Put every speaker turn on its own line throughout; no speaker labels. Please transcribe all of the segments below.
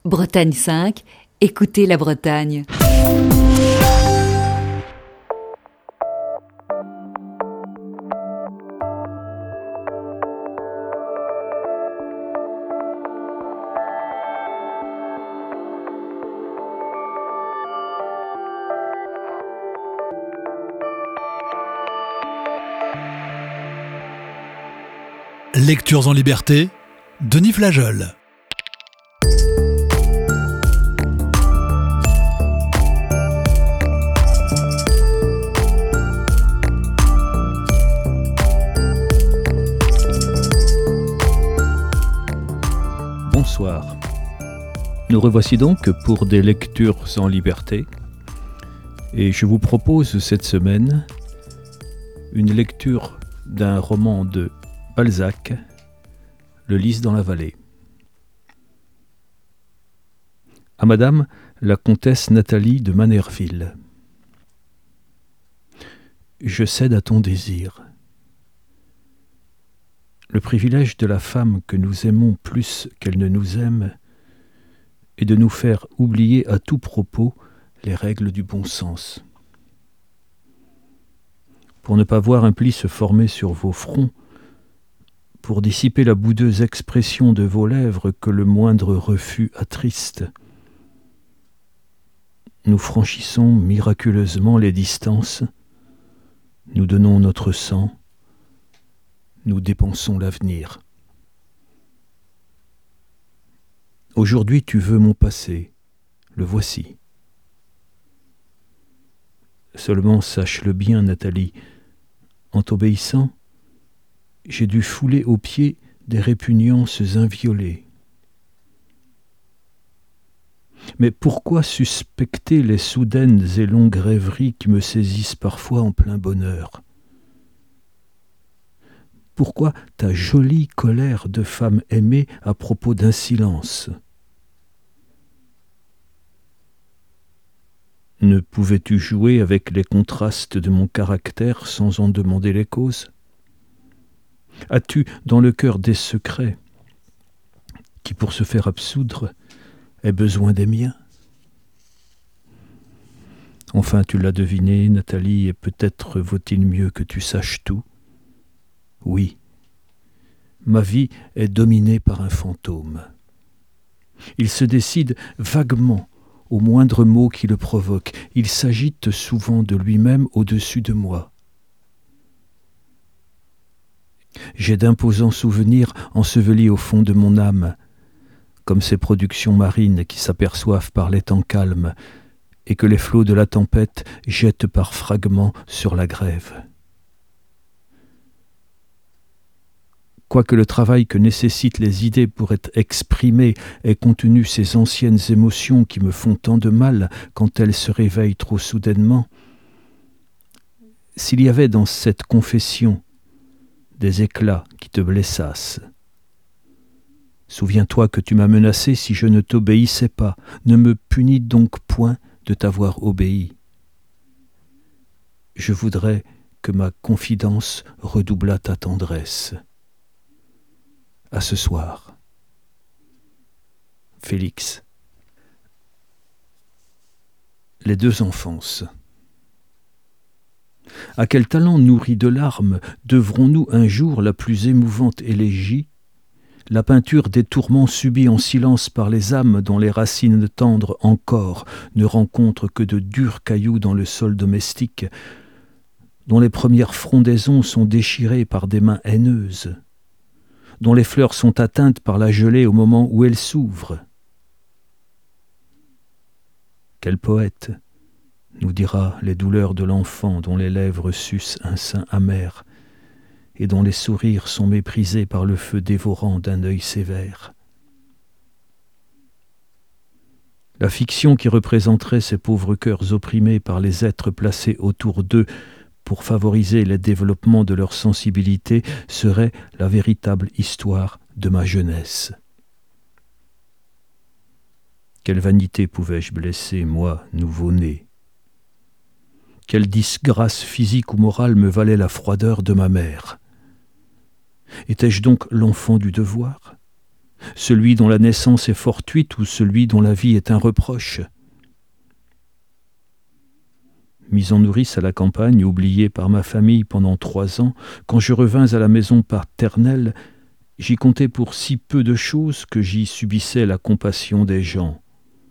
Bretagne 5, écoutez la Bretagne.
Lectures en liberté, Denis Flageol.
Bonsoir. Nous revoici donc pour des lectures en liberté et je vous propose cette semaine une lecture d'un roman de Balzac, Le lys dans la vallée. À Madame la comtesse Nathalie de Manerville. Je cède à ton désir. Le privilège de la femme que nous aimons plus qu'elle ne nous aime est de nous faire oublier à tout propos les règles du bon sens. Pour ne pas voir un pli se former sur vos fronts, pour dissiper la boudeuse expression de vos lèvres que le moindre refus attriste, nous franchissons miraculeusement les distances, nous donnons notre sang, nous dépensons l'avenir. Aujourd'hui tu veux mon passé, le voici. Seulement sache-le bien, Nathalie, en t'obéissant, j'ai dû fouler aux pieds des répugnances inviolées. Mais pourquoi suspecter les soudaines et longues rêveries qui me saisissent parfois en plein bonheur ? Pourquoi ta jolie colère de femme aimée à propos d'un silence ? Ne pouvais-tu jouer avec les contrastes de mon caractère sans en demander les causes ? As-tu dans le cœur des secrets qui, pour se faire absoudre, aient besoin des miens ? Enfin, tu l'as deviné, Nathalie, et peut-être vaut-il mieux que tu saches tout. Oui, ma vie est dominée par un fantôme. Il se décide vaguement au moindre mot qui le provoque. Il s'agite souvent de lui-même au-dessus de moi. J'ai d'imposants souvenirs ensevelis au fond de mon âme, comme ces productions marines qui s'aperçoivent par les temps calmes et que les flots de la tempête jettent par fragments sur la grève. Quoique le travail que nécessitent les idées pour être exprimées ait contenu ces anciennes émotions qui me font tant de mal quand elles se réveillent trop soudainement, s'il y avait dans cette confession des éclats qui te blessassent. Souviens-toi que tu m'as menacé si je ne t'obéissais pas. Ne me punis donc point de t'avoir obéi. Je voudrais que ma confidence redoublât ta tendresse. À ce soir. Félix. Les deux enfances. À quel talent nourri de larmes devrons-nous un jour la plus émouvante élégie, la peinture des tourments subis en silence par les âmes dont les racines tendres encore ne rencontrent que de durs cailloux dans le sol domestique, dont les premières frondaisons sont déchirées par des mains haineuses, dont les fleurs sont atteintes par la gelée au moment où elles s'ouvrent. Quel poète nous dira les douleurs de l'enfant dont les lèvres sucent un sein amer et dont les sourires sont méprisés par le feu dévorant d'un œil sévère. La fiction qui représenterait ces pauvres cœurs opprimés par les êtres placés autour d'eux pour favoriser le développement de leur sensibilité serait la véritable histoire de ma jeunesse. Quelle vanité pouvais-je blesser, moi, nouveau-né ? Quelle disgrâce physique ou morale me valait la froideur de ma mère ? Étais-je donc l'enfant du devoir ? celui dont la naissance est fortuite ou celui dont la vie est un reproche. Mis en nourrice à la campagne, oublié par ma famille pendant 3 ans, quand je revins à la maison paternelle, j'y comptais pour si peu de choses que j'y subissais la compassion des gens.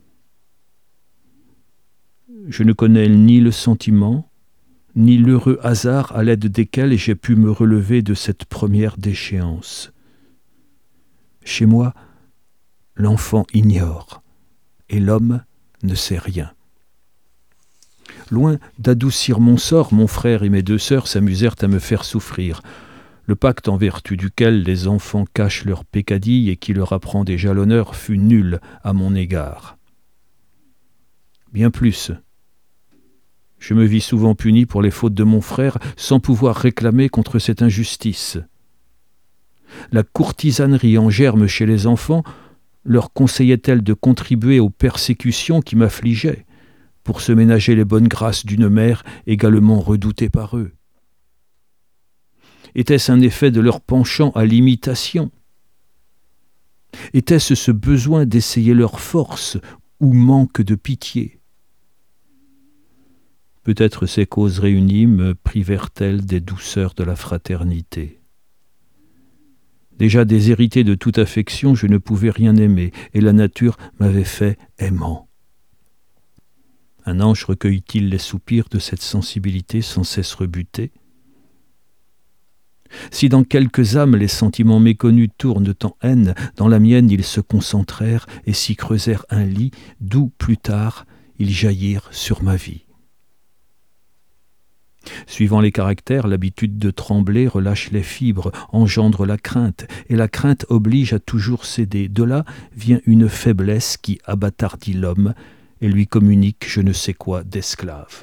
Je ne connais ni le sentiment, ni l'heureux hasard à l'aide desquels j'ai pu me relever de cette première déchéance. Chez moi, l'enfant ignore, et l'homme ne sait rien. Loin d'adoucir mon sort, mon frère et mes 2 sœurs s'amusèrent à me faire souffrir. Le pacte en vertu duquel les enfants cachent leurs peccadilles et qui leur apprend déjà l'honneur fut nul à mon égard. Bien plus, je me vis souvent puni pour les fautes de mon frère sans pouvoir réclamer contre cette injustice. La courtisanerie en germe chez les enfants leur conseillait-elle de contribuer aux persécutions qui m'affligeaient, pour se ménager les bonnes grâces d'une mère également redoutée par eux? Était-ce un effet de leur penchant à l'imitation? Était-ce ce besoin d'essayer leur force ou manque de pitié? Peut-être ces causes réunies me privèrent-elles des douceurs de la fraternité. Déjà déshérité de toute affection, je ne pouvais rien aimer, et la nature m'avait fait aimant. Un ange recueille-t-il les soupirs de cette sensibilité sans cesse rebutée? Si dans quelques âmes les sentiments méconnus tournent en haine, dans la mienne ils se concentrèrent et s'y creusèrent un lit, d'où plus tard ils jaillirent sur ma vie. Suivant les caractères, l'habitude de trembler relâche les fibres, engendre la crainte, et la crainte oblige à toujours céder. De là vient une faiblesse qui abattardit l'homme et lui communique je ne sais quoi d'esclave.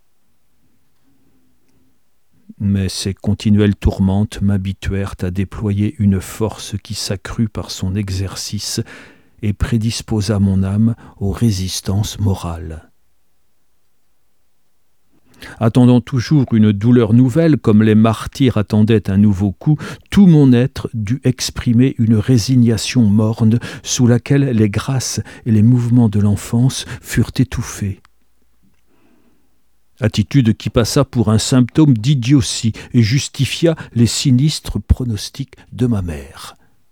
Mais ces continuelles tourmentes m'habituèrent à déployer une force qui s'accrut par son exercice et prédisposa mon âme aux résistances morales. Attendant toujours une douleur nouvelle, comme les martyrs attendaient un nouveau coup, tout mon être dut exprimer une résignation morne sous laquelle les grâces et les mouvements de l'enfance furent étouffés. Attitude qui passa pour un symptôme d'idiotie et justifia les sinistres pronostics de ma mère.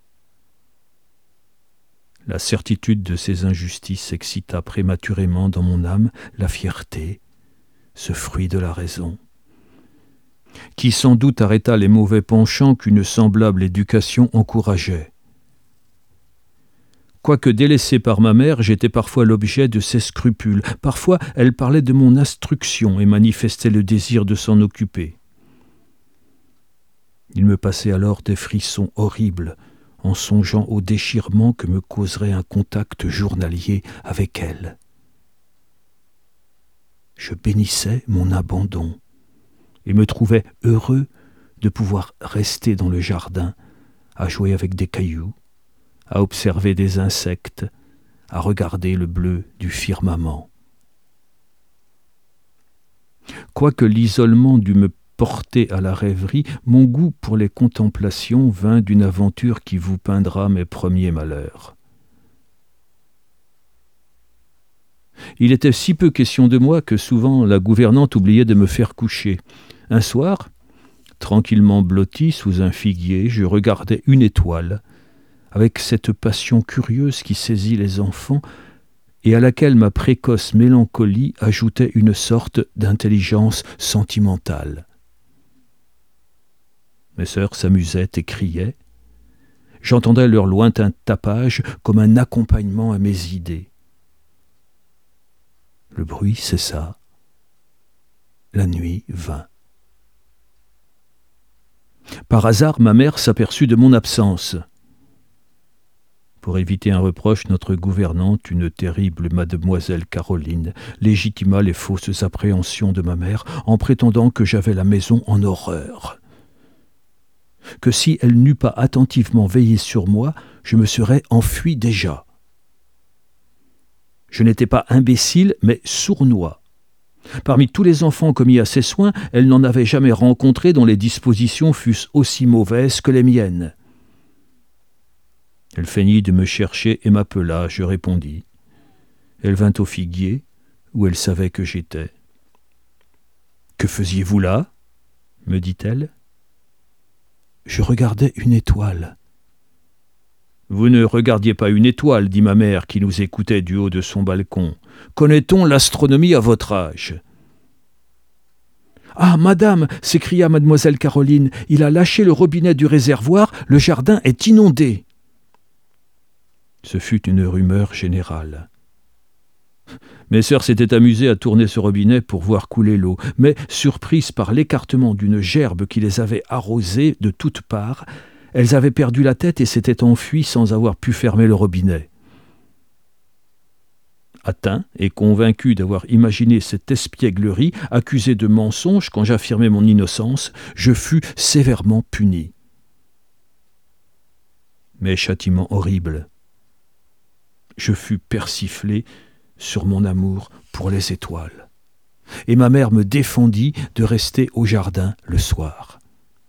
La certitude de ces injustices excita prématurément dans mon âme la fierté, ce fruit de la raison, qui sans doute arrêta les mauvais penchants qu'une semblable éducation encourageait. Quoique délaissé par ma mère, j'étais parfois l'objet de ses scrupules. Parfois, elle parlait de mon instruction et manifestait le désir de s'en occuper. Il me passait alors des frissons horribles en songeant au déchirement que me causerait un contact journalier avec elle. Je bénissais mon abandon et me trouvais heureux de pouvoir rester dans le jardin, à jouer avec des cailloux, à observer des insectes, à regarder le bleu du firmament. Quoique l'isolement dût me porter à la rêverie, mon goût pour les contemplations vint d'une aventure qui vous peindra mes premiers malheurs. Il était si peu question de moi que souvent la gouvernante oubliait de me faire coucher. Un soir, tranquillement blotti sous un figuier, je regardais une étoile, avec cette passion curieuse qui saisit les enfants et à laquelle ma précoce mélancolie ajoutait une sorte d'intelligence sentimentale. Mes sœurs s'amusaient et criaient. J'entendais leur lointain tapage comme un accompagnement à mes idées. Le bruit cessa. La nuit vint. Par hasard, ma mère s'aperçut de mon absence. Pour éviter un reproche, notre gouvernante, une terrible mademoiselle Caroline, légitima les fausses appréhensions de ma mère en prétendant que j'avais la maison en horreur. Que si elle n'eût pas attentivement veillé sur moi, je me serais enfui déjà. Je n'étais pas imbécile, mais sournois. Parmi tous les enfants commis à ses soins, elle n'en avait jamais rencontré dont les dispositions fussent aussi mauvaises que les miennes. Elle feignit de me chercher et m'appela, je répondis. Elle vint au figuier, où elle savait que j'étais. « Que faisiez-vous là ?» me dit-elle. « Je regardais une étoile. » « Vous ne regardiez pas une étoile, dit ma mère qui nous écoutait du haut de son balcon. Connaît-on l'astronomie à votre âge ?»« Ah, madame, s'écria mademoiselle Caroline, il a lâché le robinet du réservoir, le jardin est inondé. » Ce fut une rumeur générale. Mes sœurs s'étaient amusées à tourner ce robinet pour voir couler l'eau, mais, surprises par l'écartement d'une gerbe qui les avait arrosées de toutes parts, elles avaient perdu la tête et s'étaient enfuies sans avoir pu fermer le robinet. Atteint et convaincu d'avoir imaginé cette espièglerie, accusé de mensonge quand j'affirmais mon innocence, je fus sévèrement puni. Mais châtiment horrible. Je fus persiflé sur mon amour pour les étoiles. Et ma mère me défendit de rester au jardin le soir.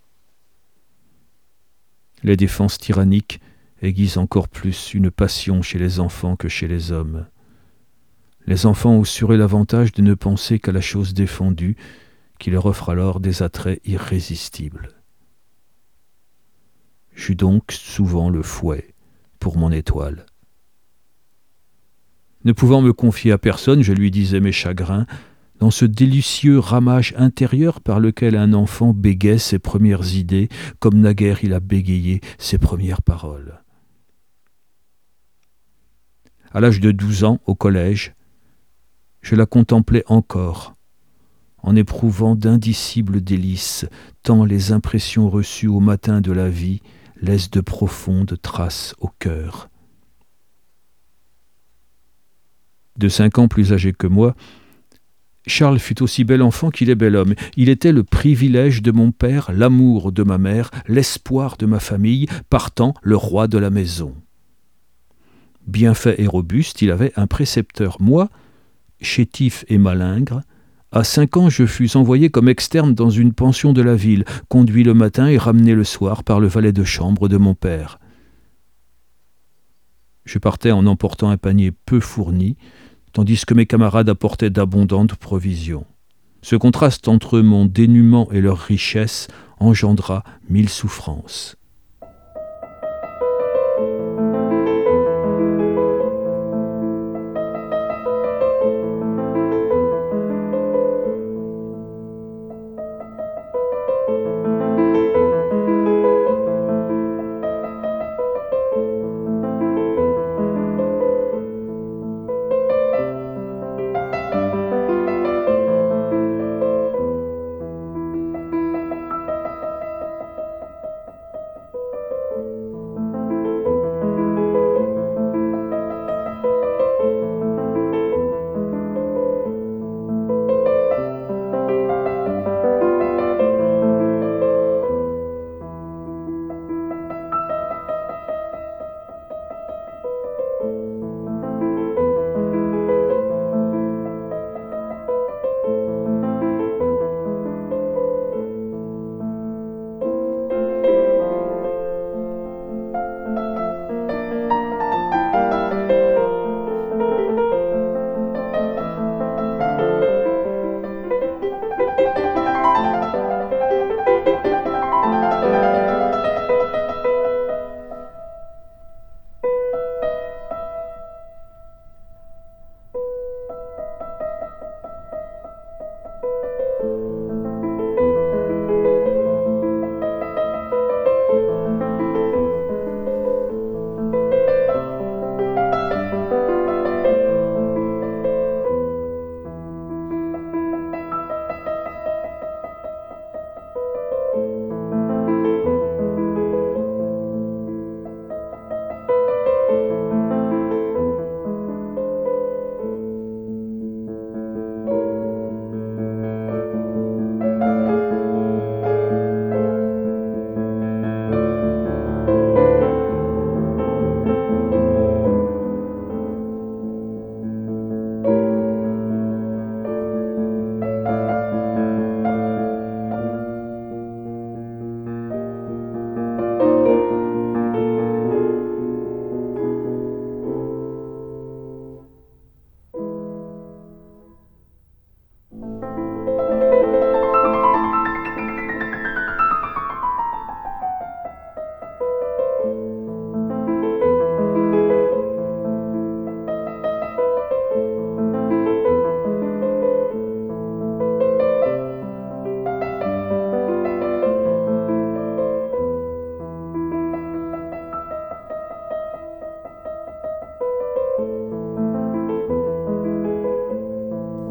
Les défenses tyranniques aiguisent encore plus une passion chez les enfants que chez les hommes. Les enfants ont sur eux l'avantage de ne penser qu'à la chose défendue, qui leur offre alors des attraits irrésistibles. J'eus donc souvent le fouet pour mon étoile. Ne pouvant me confier à personne, je lui disais mes chagrins, dans ce délicieux ramage intérieur par lequel un enfant bégaie ses premières idées, comme naguère il a bégayé ses premières paroles. À l'âge de 12 ans, au collège, je la contemplais encore, en éprouvant d'indicibles délices, tant les impressions reçues au matin de la vie laissent de profondes traces au cœur. De 5 ans plus âgé que moi, Charles fut aussi bel enfant qu'il est bel homme. Il était le privilège de mon père, l'amour de ma mère, l'espoir de ma famille, partant le roi de la maison. Bien fait et robuste, il avait un précepteur. Moi, chétif et malingre, à 5 ans je fus envoyé comme externe dans une pension de la ville, conduit le matin et ramené le soir par le valet de chambre de mon père. Je partais en emportant un panier peu fourni, tandis que mes camarades apportaient d'abondantes provisions. Ce contraste entre mon dénuement et leur richesse engendra 1000 souffrances.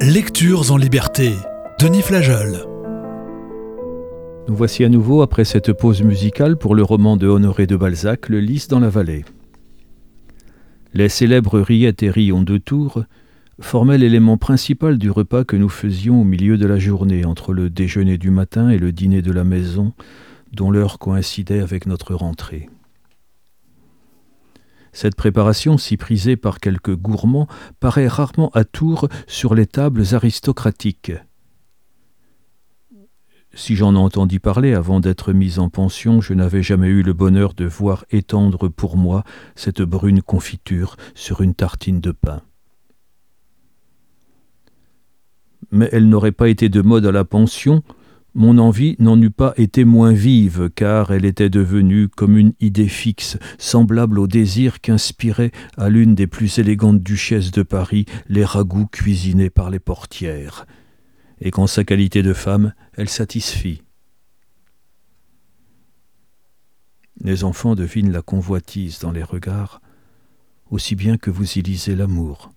Lectures en liberté. Denis Flageol.
Nous voici à nouveau après cette pause musicale pour le roman de Honoré de Balzac, Le Lys dans la vallée. Les célèbres rillettes et rillons de Tours formaient l'élément principal du repas que nous faisions au milieu de la journée, entre le déjeuner du matin et le dîner de la maison, dont l'heure coïncidait avec notre rentrée. Cette préparation, si prisée par quelques gourmands, paraît rarement à Tours sur les tables aristocratiques. Si j'en entendis parler avant d'être mis en pension, je n'avais jamais eu le bonheur de voir étendre pour moi cette brune confiture sur une tartine de pain. Mais elle n'aurait pas été de mode à la pension, mon envie n'en eût pas été moins vive, car elle était devenue comme une idée fixe, semblable au désir qu'inspirait à l'une des plus élégantes duchesses de Paris les ragoûts cuisinés par les portières, et qu'en sa qualité de femme, elle satisfit. Les enfants devinent la convoitise dans les regards, aussi bien que vous y lisez l'amour.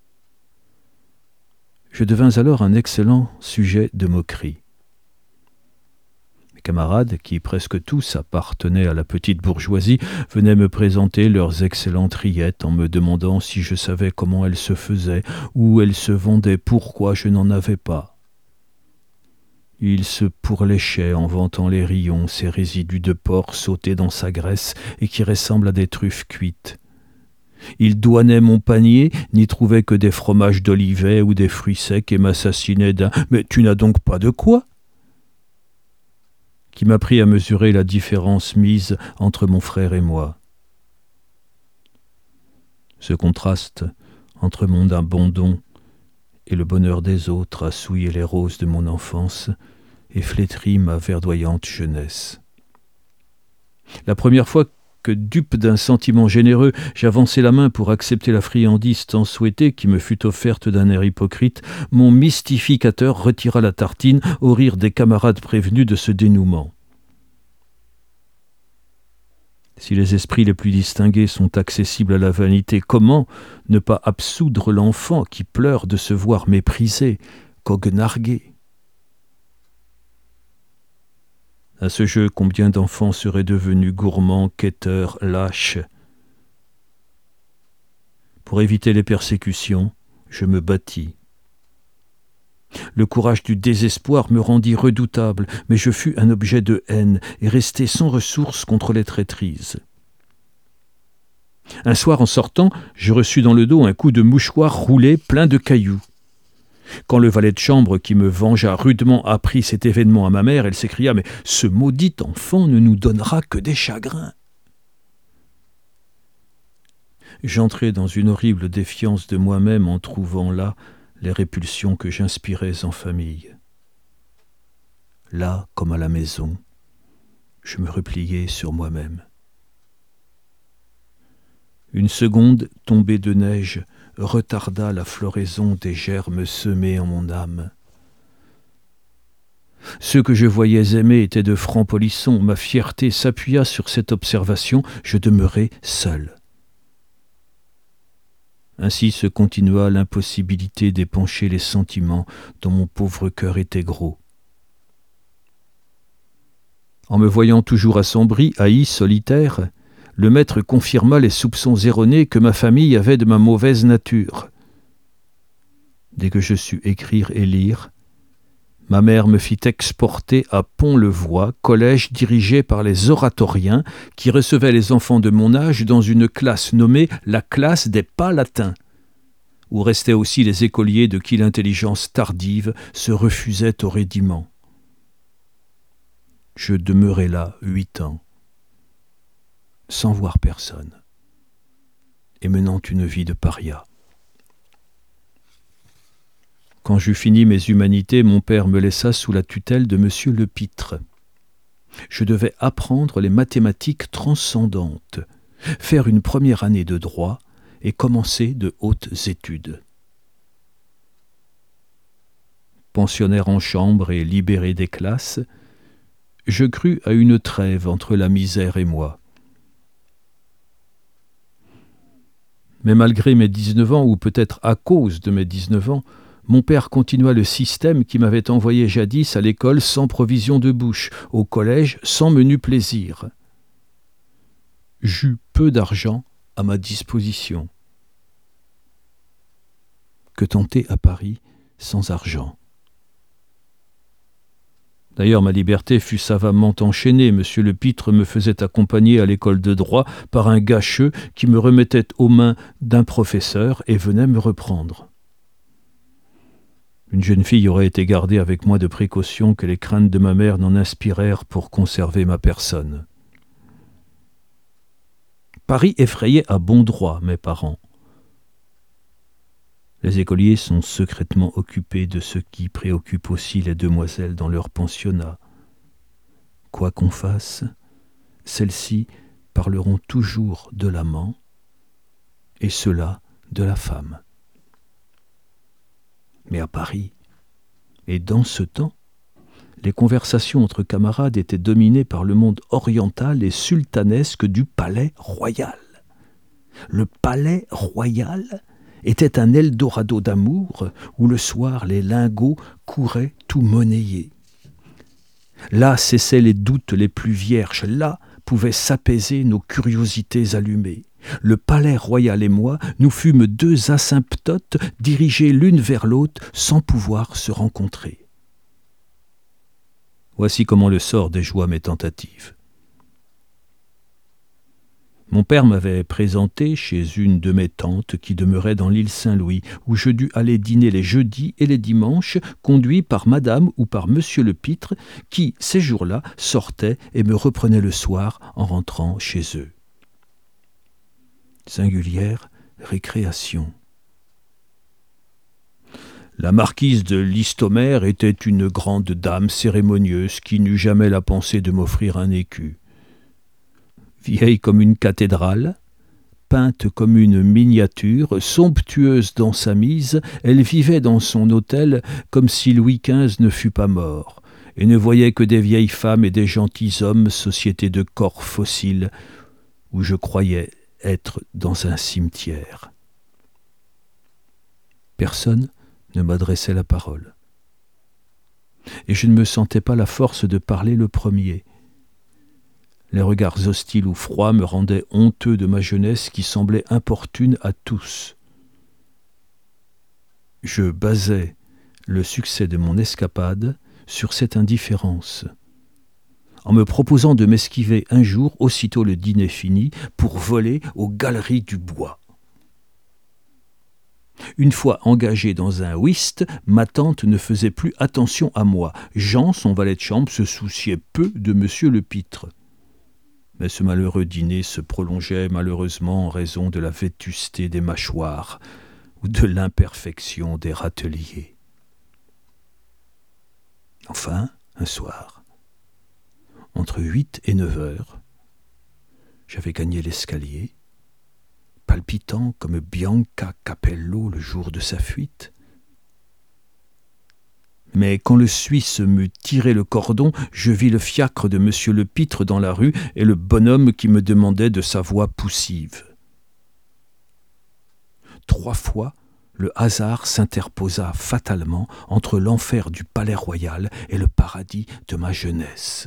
Je devins alors un excellent sujet de moquerie. Mes camarades, qui presque tous appartenaient à la petite bourgeoisie, venaient me présenter leurs excellentes rillettes en me demandant si je savais comment elles se faisaient, où elles se vendaient, pourquoi je n'en avais pas. Ils se pourléchaient en vantant les rillons, ces résidus de porc sautés dans sa graisse et qui ressemblent à des truffes cuites. Ils douanaient mon panier, n'y trouvaient que des fromages d'Olivet ou des fruits secs et m'assassinaient d'un « Mais tu n'as donc pas de quoi ?» qui m'apprit à mesurer la différence mise entre mon frère et moi. Ce contraste entre mon abandon et le bonheur des autres a souillé les roses de mon enfance et flétri ma verdoyante jeunesse. La première fois que, dupe d'un sentiment généreux, j'avançai la main pour accepter la friandise tant souhaitée qui me fut offerte d'un air hypocrite, mon mystificateur retira la tartine au rire des camarades prévenus de ce dénouement. Si les esprits les plus distingués sont accessibles à la vanité, comment ne pas absoudre l'enfant qui pleure de se voir méprisé, goguenargué ? À ce jeu, combien d'enfants seraient devenus gourmands, quêteurs, lâches ? Pour éviter les persécutions, je me battis. Le courage du désespoir me rendit redoutable, mais je fus un objet de haine et restai sans ressources contre les traîtrises. Un soir, en sortant, je reçus dans le dos un coup de mouchoir roulé plein de cailloux. Quand le valet de chambre qui me vengea rudement apprit cet événement à ma mère, elle s'écria « Mais ce maudit enfant ne nous donnera que des chagrins !» J'entrai dans une horrible défiance de moi-même en trouvant là les répulsions que j'inspirais en famille. Là, comme à la maison, je me repliai sur moi-même. Une seconde tombée de neige retarda la floraison des germes semés en mon âme. Ceux que je voyais aimer étaient de francs polissons. Ma fierté s'appuya sur cette observation, je demeurai seul. Ainsi se continua l'impossibilité d'épancher les sentiments dont mon pauvre cœur était gros. En me voyant toujours assombri, haï, solitaire, le maître confirma les soupçons erronés que ma famille avait de ma mauvaise nature. Dès que je sus écrire et lire, ma mère me fit exporter à Pont-le-Voix, collège dirigé par les oratoriens qui recevaient les enfants de mon âge dans une classe nommée la classe des pas latins, où restaient aussi les écoliers de qui l'intelligence tardive se refusait au raidiment. Je demeurai là 8 ans, sans voir personne, et menant une vie de paria. Quand j'eus fini mes humanités, mon père me laissa sous la tutelle de monsieur Lepitre. Je devais apprendre les mathématiques transcendantes, faire une première année de droit et commencer de hautes études. Pensionnaire en chambre et libéré des classes, je crus à une trêve entre la misère et moi. Mais malgré mes 19 ans, ou peut-être à cause de mes 19 ans, mon père continua le système qui m'avait envoyé jadis à l'école sans provision de bouche, au collège sans menu plaisir. J'eus peu d'argent à ma disposition. Que tenter à Paris sans argent? D'ailleurs, ma liberté fut savamment enchaînée. Monsieur le Pitre me faisait accompagner à l'école de droit par un gâcheux qui me remettait aux mains d'un professeur et venait me reprendre. Une jeune fille aurait été gardée avec moins de précaution que les craintes de ma mère n'en inspirèrent pour conserver ma personne. Paris effrayait à bon droit mes parents. Les écoliers sont secrètement occupés de ce qui préoccupe aussi les demoiselles dans leur pensionnat. Quoi qu'on fasse, celles-ci parleront toujours de l'amant, et ceux-là de la femme. Mais à Paris, et dans ce temps, les conversations entre camarades étaient dominées par le monde oriental et sultanesque du palais royal. Le palais royal était un Eldorado d'amour où le soir les lingots couraient tout monnayés. Là cessaient les doutes les plus vierges, là pouvaient s'apaiser nos curiosités allumées. Le palais royal et moi, nous fûmes deux asymptotes dirigés l'une vers l'autre sans pouvoir se rencontrer. Voici comment le sort déjoua mes tentatives. Mon père m'avait présenté chez une de mes tantes qui demeurait dans l'île Saint-Louis, où je dus aller dîner les jeudis et les dimanches, conduit par madame ou par monsieur le Pitre, qui, ces jours-là, sortaient et me reprenaient le soir en rentrant chez eux. Singulière récréation. La marquise de Listomère était une grande dame cérémonieuse qui n'eut jamais la pensée de m'offrir un écu. Vieille comme une cathédrale, peinte comme une miniature, somptueuse dans sa mise, elle vivait dans son hôtel comme si Louis XV ne fût pas mort, et ne voyait que des vieilles femmes et des gentilshommes, société de corps fossiles, où je croyais être dans un cimetière. Personne ne m'adressait la parole. Et je ne me sentais pas la force de parler le premier. Les regards hostiles ou froids me rendaient honteux de ma jeunesse qui semblait importune à tous. Je basais le succès de mon escapade sur cette indifférence, en me proposant de m'esquiver un jour, aussitôt le dîner fini, pour voler aux galeries du bois. Une fois engagé dans un whist, ma tante ne faisait plus attention à moi. Jean, son valet de chambre, se souciait peu de monsieur le Pitre. Mais ce malheureux dîner se prolongeait malheureusement en raison de la vétusté des mâchoires ou de l'imperfection des râteliers. Enfin, un soir, entre 8 et 9 heures, j'avais gagné l'escalier, palpitant comme Bianca Capello le jour de sa fuite. Mais quand le Suisse m'eut tiré le cordon, je vis le fiacre de monsieur le Pitre dans la rue et le bonhomme qui me demandait de sa voix poussive. 3 fois, le hasard s'interposa fatalement entre l'enfer du palais royal et le paradis de ma jeunesse.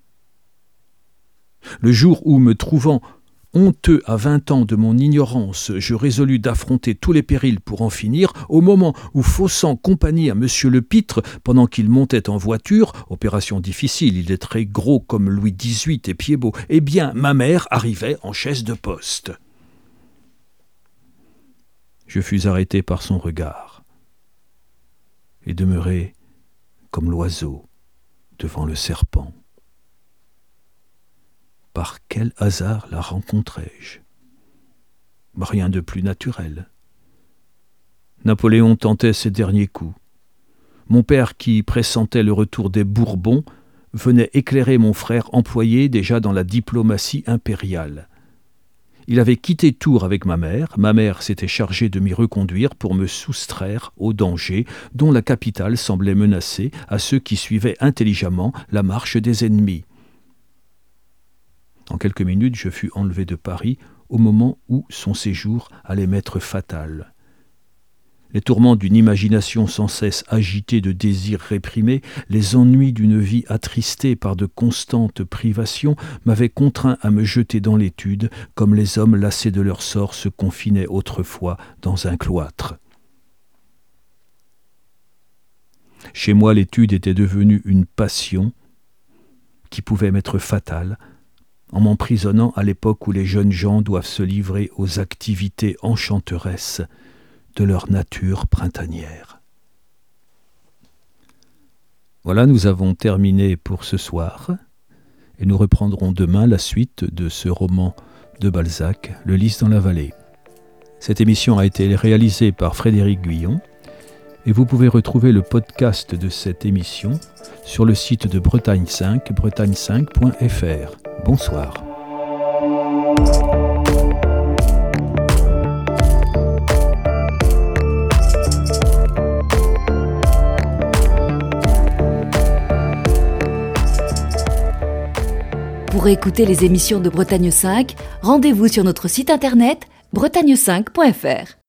Le jour où, me trouvant honteux à 20 ans de mon ignorance, je résolus d'affronter tous les périls pour en finir, au moment où, faussant compagnie à monsieur le Pitre, pendant qu'il montait en voiture, opération difficile, il est très gros comme Louis XVIII et pied-beau, eh bien, ma mère arrivait en chaise de poste. Je fus arrêté par son regard et demeuré comme l'oiseau devant le serpent. Par quel hasard la rencontrai-je? Rien de plus naturel. Napoléon tentait ses derniers coups. Mon père, qui pressentait le retour des Bourbons, venait éclairer mon frère employé déjà dans la diplomatie impériale. Il avait quitté Tours avec ma mère s'était chargée de m'y reconduire pour me soustraire au danger dont la capitale semblait menacée à ceux qui suivaient intelligemment la marche des ennemis. En quelques minutes, je fus enlevé de Paris au moment où son séjour allait m'être fatal. Les tourments d'une imagination sans cesse agitée de désirs réprimés, les ennuis d'une vie attristée par de constantes privations m'avaient contraint à me jeter dans l'étude, comme les hommes lassés de leur sort se confinaient autrefois dans un cloître. Chez moi, l'étude était devenue une passion qui pouvait m'être fatale, en m'emprisonnant à l'époque où les jeunes gens doivent se livrer aux activités enchanteresses de leur nature printanière. Voilà, nous avons terminé pour ce soir et nous reprendrons demain la suite de ce roman de Balzac, Le Lys dans la vallée. Cette émission a été réalisée par Frédéric Guyon et vous pouvez retrouver le podcast de cette émission sur le site de Bretagne 5, bretagne5.fr. Bonsoir.
Pour écouter les émissions de Bretagne 5, rendez-vous sur notre site internet bretagne5.fr.